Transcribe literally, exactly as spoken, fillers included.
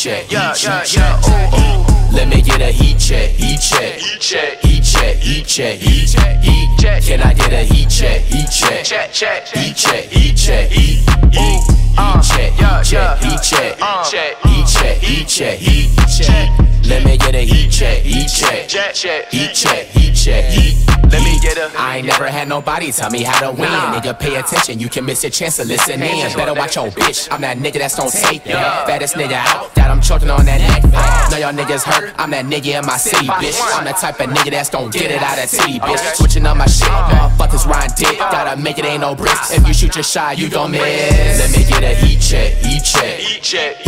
check, Yeah, heat yeah, check. yeah, ooh, ooh. Let me get a heat check, heat check, Heat check, heat check, heat check, heat check, heat check. Can I get a heat check, heat check, check, check, heat check, heat check, heat, heat, heat check, heat check, heat check, heat check, heat check, heat check. Let me get a heat check, heat check, check, check, heat check, heat check, heat. Let me get a. I ain't never had nobody tell me how to win. Nah. Nigga, pay attention, you can miss your chance to listen in. Better watch your bitch, I'm that nigga that's gon' take that. Fattest nigga out, that I'm choking on that neck fat. Know y'all niggas hurt, I'm that nigga in my city, bitch. I'm the type of nigga that's gon' get it out of titty, bitch. Switching up my shit, motherfuckers rhyme dick. Gotta make it, ain't no bricks. If you shoot your shot, you gon' miss. Let me get a heat check, heat check, Heat check.